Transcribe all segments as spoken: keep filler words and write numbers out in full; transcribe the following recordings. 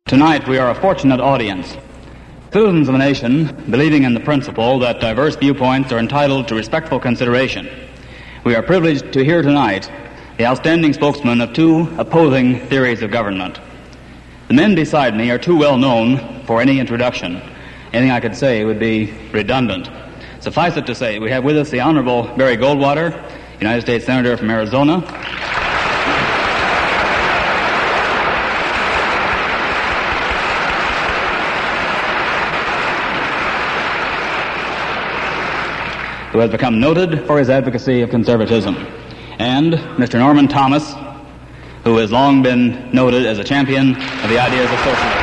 Tonight we are a fortunate audience. Citizens of a nation believing in the principle that diverse viewpoints are entitled to respectful consideration. We are privileged to hear tonight the outstanding spokesman of two opposing theories of government. The men beside me are too well known for any introduction. Anything I could say would be redundant. Suffice it to say, we have with us the Honorable Barry Goldwater, United States Senator from Arizona. Who has become noted for his advocacy of conservatism, and Mister Norman Thomas, who has long been noted as a champion of the ideas of socialism.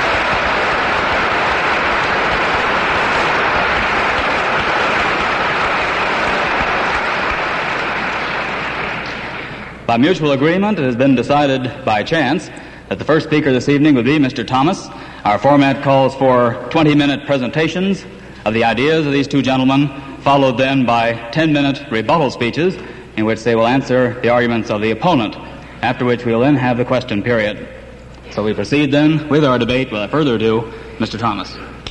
By mutual agreement, it has been decided by chance that the first speaker this evening would be Mister Thomas. Our format calls for twenty-minute presentations of the ideas of these two gentlemen, followed then by ten-minute rebuttal speeches in which they will answer the arguments of the opponent, after which we will then have the question period. So we proceed then with our debate. Without further ado, Mister Thomas.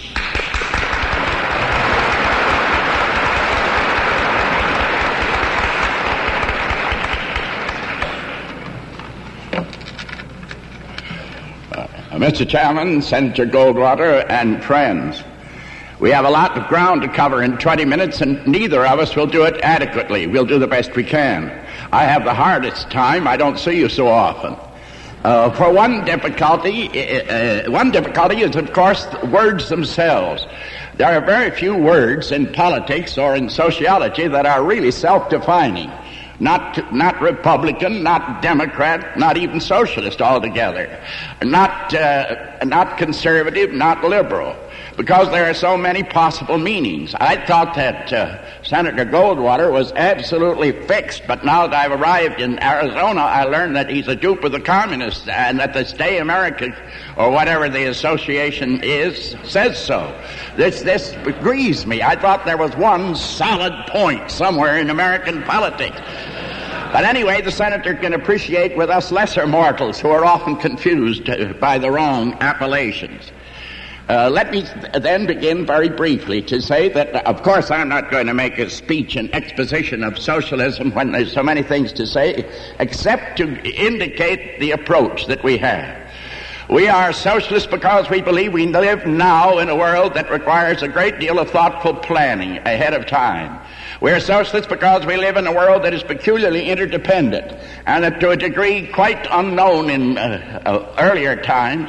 Uh, Mister Chairman, Senator Goldwater, and friends, we have a lot of ground to cover in twenty minutes, and neither of us will do it adequately. We'll do the best we can. I have the hardest time. I don't see you so often. Uh, for one difficulty, uh, one difficulty is, of course, words themselves. There are very few words in politics or in sociology that are really self-defining. Not, not Republican, not Democrat, not even socialist altogether. Not, uh, not conservative, not liberal. Because there are so many possible meanings. I thought that uh, Senator Goldwater was absolutely fixed, but now that I've arrived in Arizona, I learned that he's a dupe of the communists, and that the Stay America, or whatever the association is, says so. This, this grieves me. I thought there was one solid point somewhere in American politics. But anyway, the senator can appreciate with us lesser mortals who are often confused by the wrong appellations. Uh, let me th- then begin very briefly to say that, uh, of course, I'm not going to make a speech and exposition of socialism when there's so many things to say, except to indicate the approach that we have. We are socialists because we believe we live now in a world that requires a great deal of thoughtful planning ahead of time. We're socialists because we live in a world that is peculiarly interdependent, and that to a degree quite unknown in uh, uh, earlier times,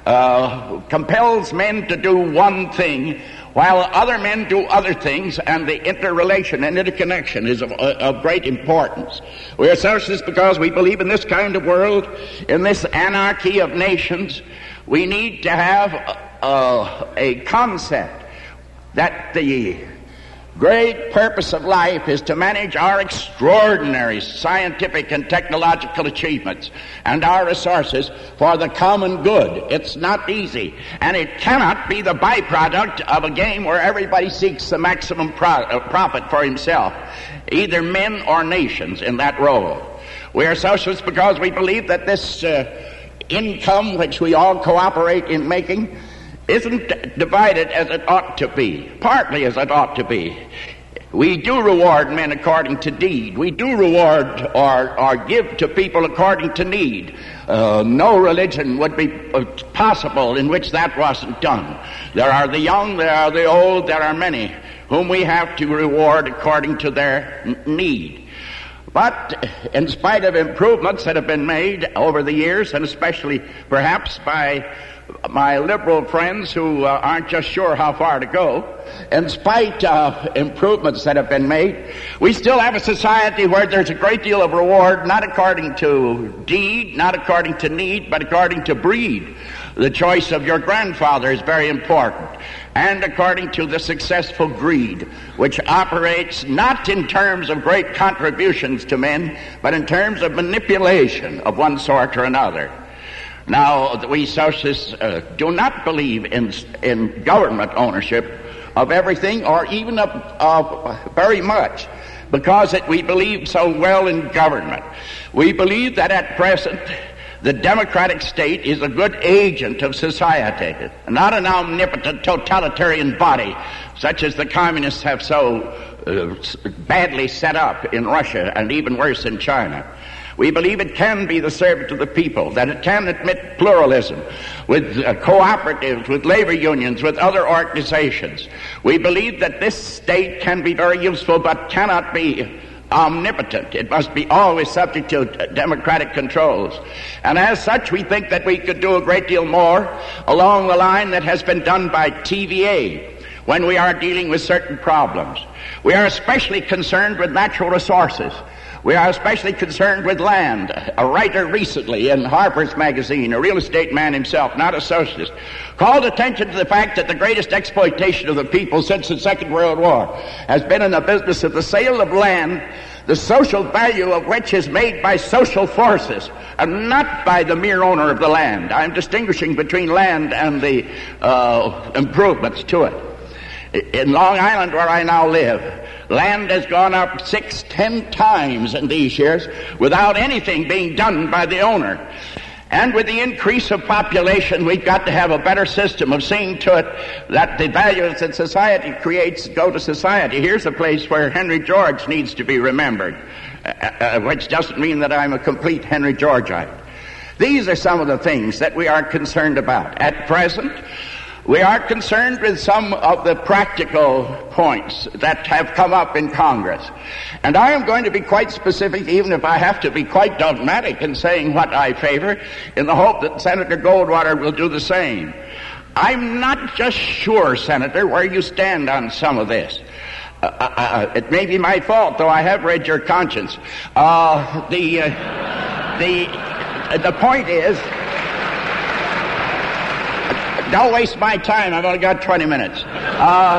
uh, compels men to do one thing while other men do other things, and the interrelation and interconnection is of, uh, of great importance. We are socialists because we believe in this kind of world, in this anarchy of nations, we need to have uh, a concept that the great purpose of life is to manage our extraordinary scientific and technological achievements and our resources for the common good. It's not easy, and it cannot be the byproduct of a game where everybody seeks the maximum pro- uh, profit for himself, either men or nations in that role. We are socialists because we believe that this uh, income which we all cooperate in making isn't divided as it ought to be, partly as it ought to be. We do reward men according to deed. We do reward or, or give to people according to need. Uh, no religion would be possible in which that wasn't done. There are the young, there are the old, there are many whom we have to reward according to their n- need. But in spite of improvements that have been made over the years, and especially perhaps by my liberal friends who uh, aren't just sure how far to go, in spite of improvements that have been made, we still have a society where there's a great deal of reward, not according to deed, not according to need, but according to breed. The choice of your grandfather is very important, and according to the successful greed, which operates not in terms of great contributions to men, but in terms of manipulation of one sort or another. Now, we socialists uh, do not believe in in government ownership of everything, or even of, of very much, because it, we believe so well in government. We believe that at present the democratic state is a good agent of society, not an omnipotent totalitarian body such as the communists have so uh, badly set up in Russia and even worse in China. We believe it can be the servant of the people, that it can admit pluralism with uh, cooperatives, with labor unions, with other organizations. We believe that this state can be very useful but cannot be omnipotent. It must be always subject to democratic controls. And as such, we think that we could do a great deal more along the line that has been done by T V A when we are dealing with certain problems. We are especially concerned with natural resources. We are especially concerned with land. A writer recently in Harper's Magazine, a real estate man himself, not a socialist, called attention to the fact that the greatest exploitation of the people since the Second World War has been in the business of the sale of land, the social value of which is made by social forces and not by the mere owner of the land. I'm distinguishing between land and the uh, improvements to it. In Long Island, where I now live, land has gone up six, ten times in these years without anything being done by the owner. And with the increase of population, we've got to have a better system of seeing to it that the values that society creates go to society. Here's a place where Henry George needs to be remembered, uh, uh, which doesn't mean that I'm a complete Henry Georgeite. These are some of the things that we are concerned about. At present, we are concerned with some of the practical points that have come up in Congress. And I am going to be quite specific, even if I have to be quite dogmatic in saying what I favor, in the hope that Senator Goldwater will do the same. I'm not just sure, Senator, where you stand on some of this. Uh, uh, it may be my fault, though I have read your conscience. Uh, the, uh, the, uh, the point is... Don't waste my time. I've only got twenty minutes. Uh,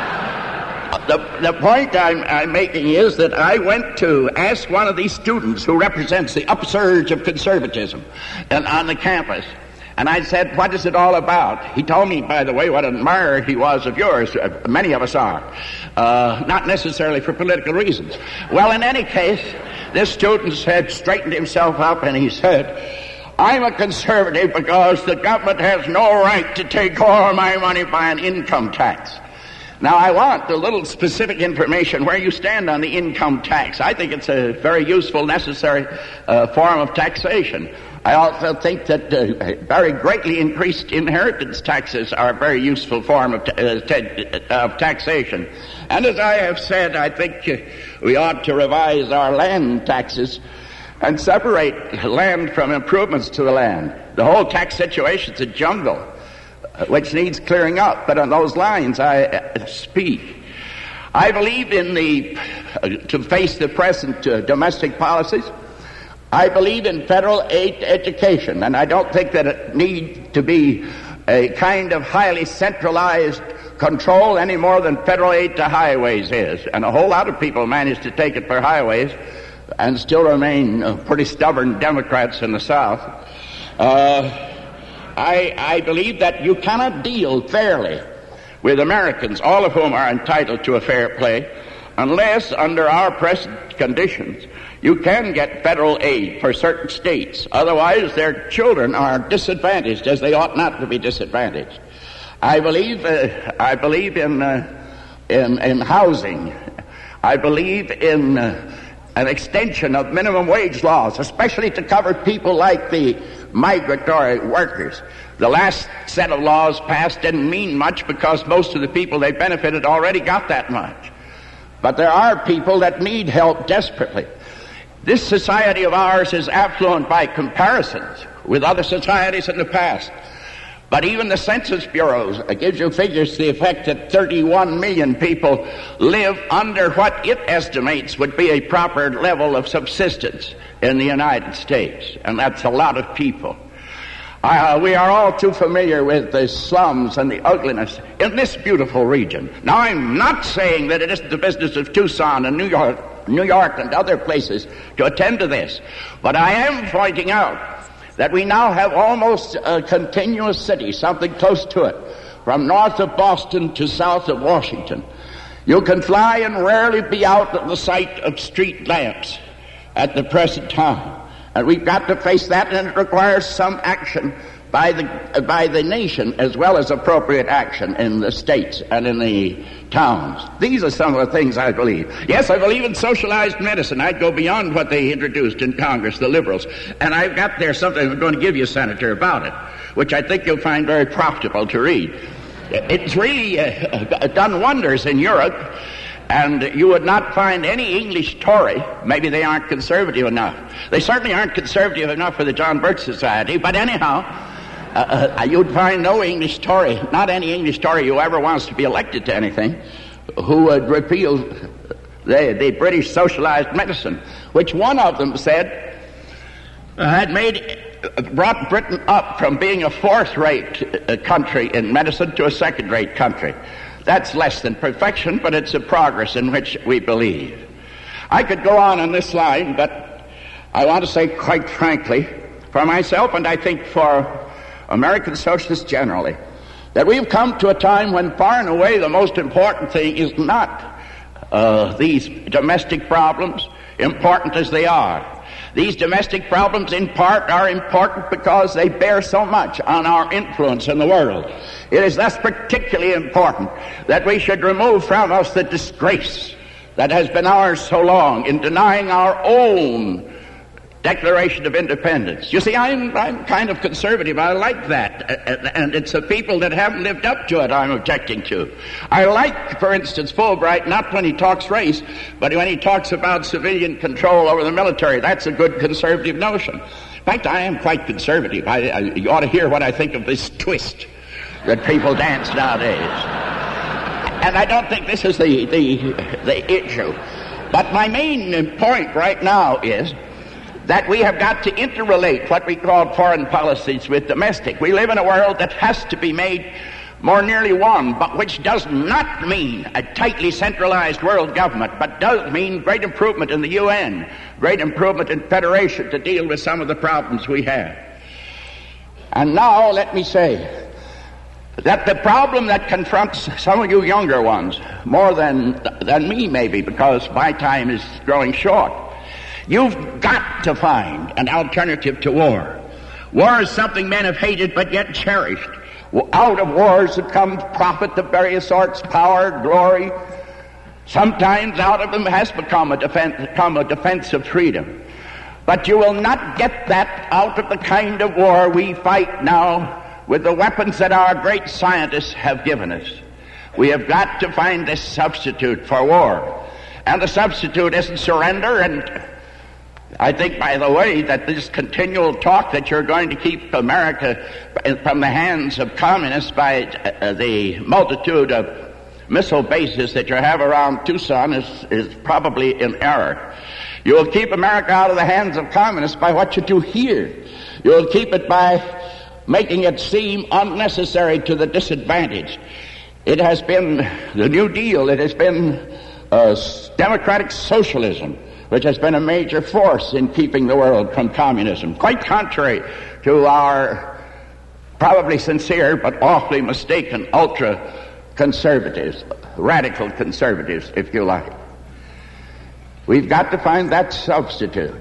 the, the point I'm, I'm making is that I went to ask one of these students who represents the upsurge of conservatism and, on the campus. And I said, what is it all about? He told me, by the way, what an admirer he was of yours. Uh, many of us are. Uh, not necessarily for political reasons. Well, in any case, this student had straightened himself up and he said, I'm a conservative because the government has no right to take all my money by an income tax. Now, I want a little specific information where you stand on the income tax. I think it's a very useful, necessary uh, form of taxation. I also think that uh, very greatly increased inheritance taxes are a very useful form of, ta- uh, ta- of taxation. And as I have said, I think uh, we ought to revise our land taxes and separate land from improvements to the land. The whole tax situation is a jungle, uh, which needs clearing up. But on those lines, I uh, speak. I believe in the, uh, to face the present uh, domestic policies, I believe in federal aid to education, and I don't think that it needs to be a kind of highly centralized control any more than federal aid to highways is. And a whole lot of people manage to take it for highways and still remain uh, pretty stubborn Democrats in the South. Uh, I, I believe that you cannot deal fairly with Americans, all of whom are entitled to a fair play, unless under our present conditions you can get federal aid for certain states. Otherwise, their children are disadvantaged, as they ought not to be disadvantaged. I believe, uh, I believe in, uh, in, in housing. I believe in uh, an extension of minimum wage laws, especially to cover people like the migratory workers. The last set of laws passed didn't mean much because most of the people they benefited already got that much. But there are people that need help desperately. This society of ours is affluent by comparisons with other societies in the past. But even the Census Bureau gives you figures to the effect that thirty-one million people live under what it estimates would be a proper level of subsistence in the United States. And that's a lot of people. Uh, we are all too familiar with the slums and the ugliness in this beautiful region. Now, I'm not saying that it isn't the business of Tucson and New York, New York and other places to attend to this, but I am pointing out that we now have almost a continuous city, something close to it, from north of Boston to south of Washington. You can fly and rarely be out of the sight of street lamps at the present time. And we've got to face that, and it requires some action by the uh, by the nation, as well as appropriate action in the states and in the towns. These are some of the things I believe. Yes, I believe in socialized medicine. I'd go beyond what they introduced in Congress, the liberals. And I've got there something I'm going to give you, Senator, about it, which I think you'll find very profitable to read. It's really uh, done wonders in Europe, and you would not find any English Tory. Maybe they aren't conservative enough. They certainly aren't conservative enough for the John Birch Society, but anyhow, Uh, uh, you'd find no English Tory, not any English Tory who ever wants to be elected to anything, who would repeal the, the British socialized medicine, which one of them said uh, had made, uh, brought Britain up from being a fourth-rate uh, country in medicine to a second-rate country. That's less than perfection, but it's a progress in which we believe. I could go on on this line, but I want to say quite frankly, for myself and I think for American socialists generally, that we've come to a time when far and away the most important thing is not uh, these domestic problems, important as they are. These domestic problems in part are important because they bear so much on our influence in the world. It is thus particularly important that we should remove from us the disgrace that has been ours so long in denying our own Declaration of Independence. You see, I'm, I'm kind of conservative. I like that. And it's the people that haven't lived up to it I'm objecting to. I like, for instance, Fulbright, not when he talks race, but when he talks about civilian control over the military. That's a good conservative notion. In fact, I am quite conservative. I, I, you ought to hear what I think of this twist that people dance nowadays. And I don't think this is the, the, the issue. But my main point right now is that we have got to interrelate what we call foreign policies with domestic. We live in a world that has to be made more nearly one, but which does not mean a tightly centralized world government, but does mean great improvement in the U N, great improvement in federation to deal with some of the problems we have. And now let me say that the problem that confronts some of you younger ones, more than, than me maybe, because my time is growing short, you've got to find an alternative to war. War is something men have hated but yet cherished. Out of wars have come profit of various sorts, power, glory. Sometimes out of them has become a defense, become a defense of freedom. But you will not get that out of the kind of war we fight now with the weapons that our great scientists have given us. We have got to find this substitute for war. And the substitute isn't surrender. And I think, by the way, that this continual talk that you're going to keep America from the hands of communists by uh, the multitude of missile bases that you have around Tucson is, is probably in error. You will keep America out of the hands of communists by what you do here. You will keep it by making it seem unnecessary to the disadvantaged. It has been the New Deal. It has been uh, democratic socialism, which has been a major force in keeping the world from communism, quite contrary to our probably sincere but awfully mistaken ultra-conservatives, radical conservatives, if you like. We've got to find that substitute.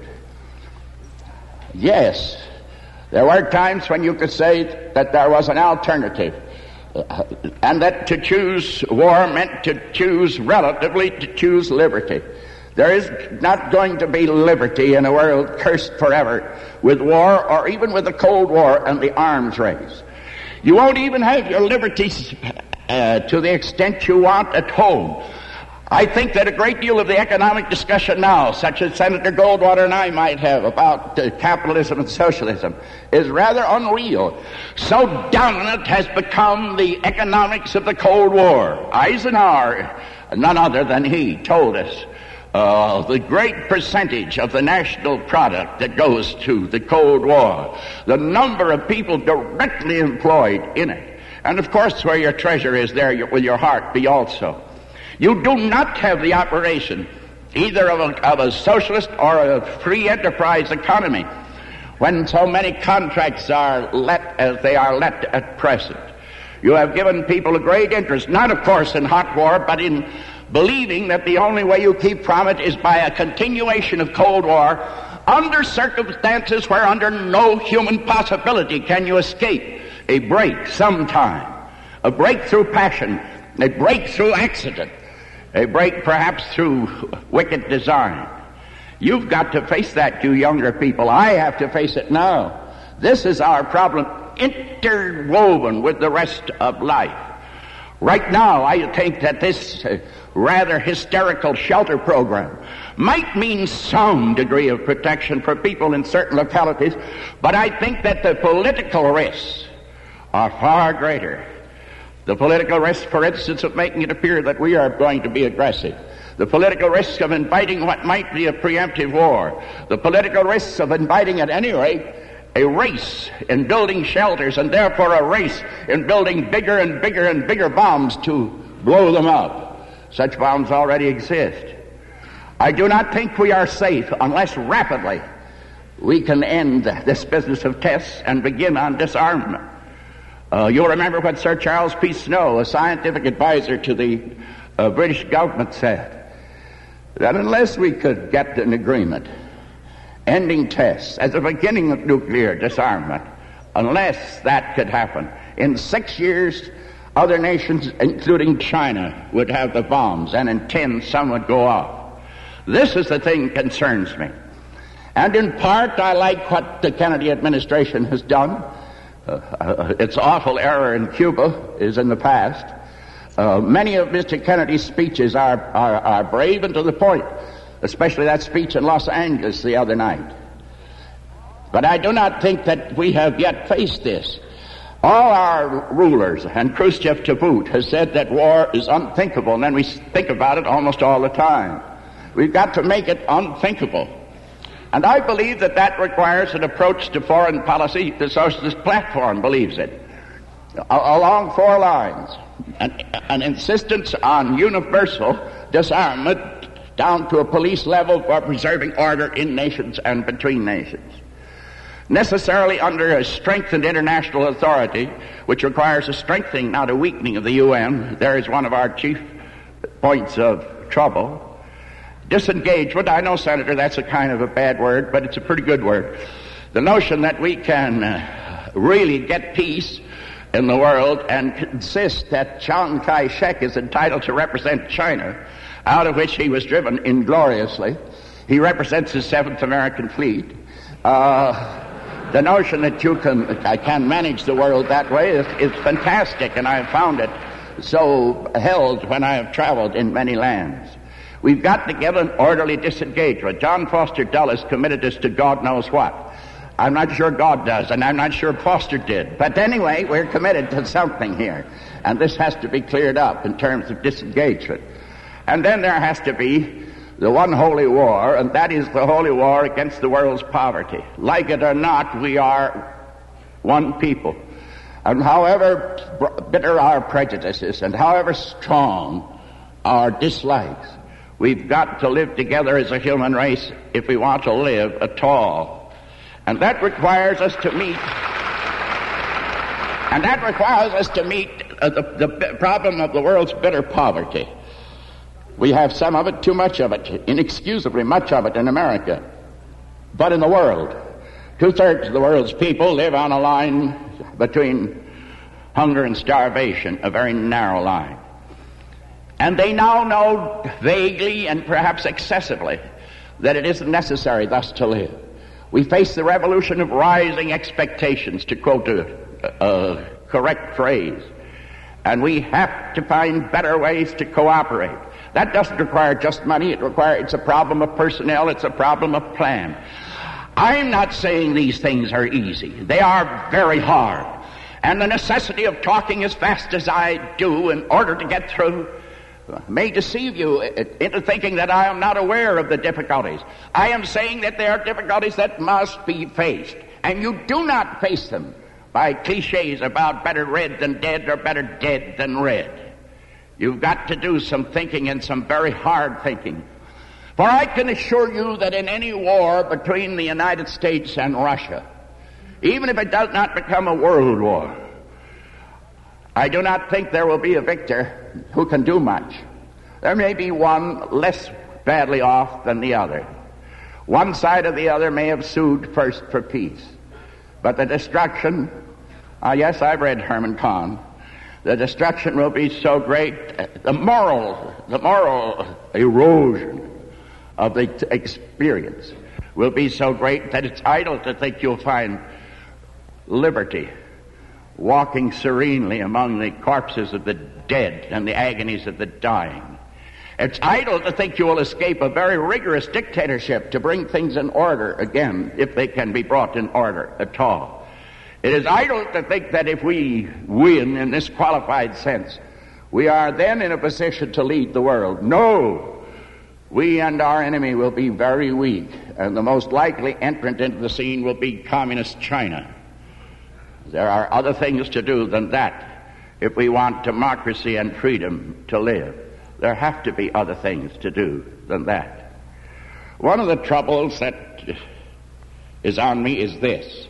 Yes, there were times when you could say that there was an alternative, uh, and that to choose war meant to choose, relatively, to choose liberty. There is not going to be liberty in a world cursed forever with war, or even with the Cold War and the arms race. You won't even have your liberties uh, to the extent you want at home. I think that a great deal of the economic discussion now, such as Senator Goldwater and I might have about uh, capitalism and socialism, is rather unreal. So dominant has become the economics of the Cold War. Eisenhower, none other than he, told us Uh, the great percentage of the national product that goes to the Cold War, the number of people directly employed in it. And of course, where your treasure is, there will your heart be also. You do not have the operation either of a, of a socialist or a free enterprise economy when so many contracts are let as they are let at present. You have given people a great interest, not of course in hot war, but in believing that the only way you keep from it is by a continuation of Cold War under circumstances where under no human possibility can you escape a break sometime, a break through passion, a break through accident, a break perhaps through wicked design. You've got to face that, you younger people. I have to face it now. This is our problem, interwoven with the rest of life. Right now, I think that this uh, rather hysterical shelter program might mean some degree of protection for people in certain localities, but I think that the political risks are far greater. The political risk, for instance, of making it appear that we are going to be aggressive. The political risk of inviting what might be a preemptive war. The political risks of inviting, at any rate, a race in building shelters, and therefore a race in building bigger and bigger and bigger bombs to blow them up. Such bombs already exist. I do not think we are safe unless rapidly we can end this business of tests and begin on disarmament. Uh, you'll remember what Sir Charles P. Snow, a scientific advisor to the uh, British government, said, that unless we could get an agreement ending tests as the beginning of nuclear disarmament, unless that could happen, in six years other nations, including China, would have the bombs, and in ten some would go off. This is the thing that concerns me. And in part I like what the Kennedy administration has done. Uh, uh, its awful error in Cuba is in the past. Uh, many of Mister Kennedy's speeches are, are, are brave and to the point, especially that speech in Los Angeles the other night. But I do not think that we have yet faced this. All our rulers, and Khrushchev to boot, has said that war is unthinkable, and then we think about it almost all the time. We've got to make it unthinkable. And I believe that that requires an approach to foreign policy. The Socialist Platform believes it. Along four lines. An, an insistence on universal disarmament down to a police level for preserving order in nations and between nations. Necessarily under a strengthened international authority, which requires a strengthening, not a weakening of the U N. There is one of our chief points of trouble. Disengagement, I know, Senator, that's a kind of a bad word, but it's a pretty good word. The notion that we can uh, really get peace in the world and insist that Chiang Kai-shek is entitled to represent China, out of which he was driven ingloriously. He represents the Seventh American Fleet. Uh, the notion that you can, I can manage the world that way is, is fantastic, and I have found it so held when I have traveled in many lands. We've got to get an orderly disengagement. John Foster Dulles committed us to God knows what. I'm not sure God does, and I'm not sure Foster did. But anyway, we're committed to something here. And this has to be cleared up in terms of disengagement. And then there has to be the one holy war, and that is the holy war against the world's poverty. Like it or not, we are one people. And however bitter our prejudices, and however strong our dislikes, we've got to live together as a human race if we want to live at all. And that requires us to meet, and that requires us to meet uh, the, the problem of the world's bitter poverty. We have some of it, too much of it, inexcusably much of it in America. But in the world, two-thirds of the world's people live on a line between hunger and starvation, a very narrow line. And they now know vaguely and perhaps excessively that it isn't necessary thus to live. We face the revolution of rising expectations, to quote a, a correct phrase. And we have to find better ways to cooperate. That doesn't require just money. It requires, it's a problem of personnel. It's a problem of plan. I'm not saying these things are easy. They are very hard. And the necessity of talking as fast as I do in order to get through may deceive you into thinking that I am not aware of the difficulties. I am saying that there are difficulties that must be faced. And you do not face them by cliches about better red than dead or better dead than red. You've got to do some thinking, and some very hard thinking. For I can assure you that in any war between the United States and Russia, even if it does not become a world war, I do not think there will be a victor who can do much. There may be one less badly off than the other. One side or the other may have sued first for peace, but the destruction, uh, yes, I've read Herman Kahn, the destruction will be so great, uh, the moral, the moral erosion of the t- experience will be so great that it's idle to think you'll find liberty walking serenely among the corpses of the dead and the agonies of the dying. It's idle to think you will escape a very rigorous dictatorship to bring things in order again, if they can be brought in order at all. It is idle to think that if we win in this qualified sense, we are then in a position to lead the world. No! We and our enemy will be very weak, and the most likely entrant into the scene will be Communist China. There are other things to do than that if we want democracy and freedom to live. There have to be other things to do than that. One of the troubles that is on me is this.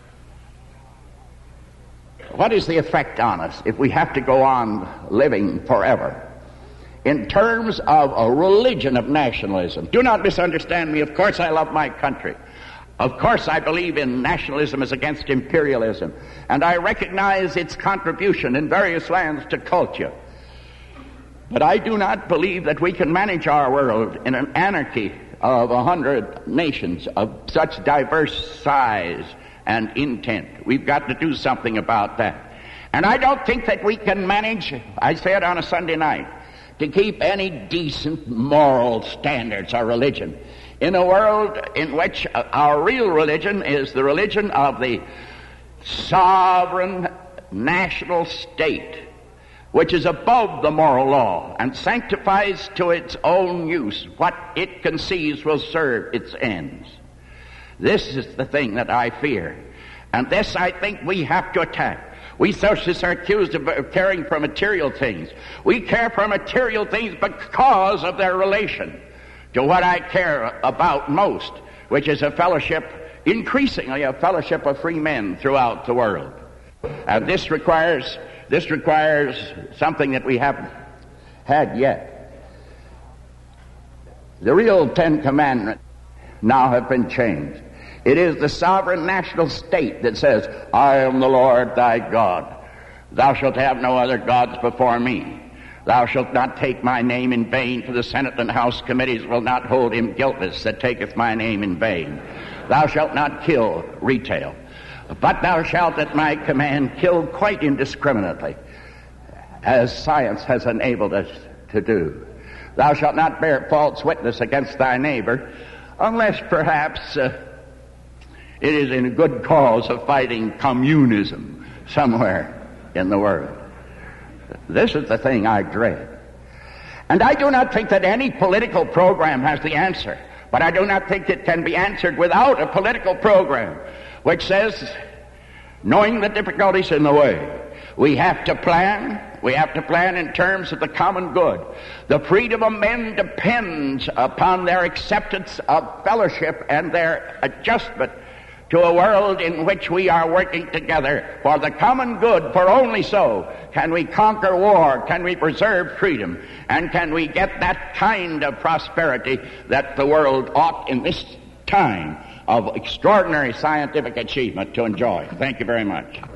What is the effect on us if we have to go on living forever in terms of a religion of nationalism? Do not misunderstand me. Of course I love my country. Of course I believe in nationalism as against imperialism. And I recognize its contribution in various lands to culture. But I do not believe that we can manage our world in an anarchy of a hundred nations of such diverse size and intent. We've got to do something about that. And I don't think that we can manage, I said on a Sunday night, to keep any decent moral standards or religion in a world in which our real religion is the religion of the sovereign national state, which is above the moral law and sanctifies to its own use what it conceives will serve its ends. This is the thing that I fear. And this I think we have to attack. We socialists are accused of caring for material things. We care for material things because of their relation to what I care about most, which is a fellowship, increasingly a fellowship of free men throughout the world. And this requires This requires something that we haven't had yet. The real Ten Commandments now have been changed. It is the sovereign national state that says, I am the Lord thy God. Thou shalt have no other gods before me. Thou shalt not take my name in vain, for the Senate and House committees will not hold him guiltless that taketh my name in vain. Thou shalt not kill retail. But thou shalt at my command kill quite indiscriminately, as science has enabled us to do. Thou shalt not bear false witness against thy neighbor, unless perhaps uh, it is in a good cause of fighting communism somewhere in the world. This is the thing I dread. And I do not think that any political program has the answer, but I do not think it can be answered without a political program which says, knowing the difficulties in the way, we have to plan, we have to plan in terms of the common good. The freedom of men depends upon their acceptance of fellowship and their adjustment to a world in which we are working together for the common good, for only so can we conquer war, can we preserve freedom, and can we get that kind of prosperity that the world ought in this time of extraordinary scientific achievement to enjoy. Thank you very much.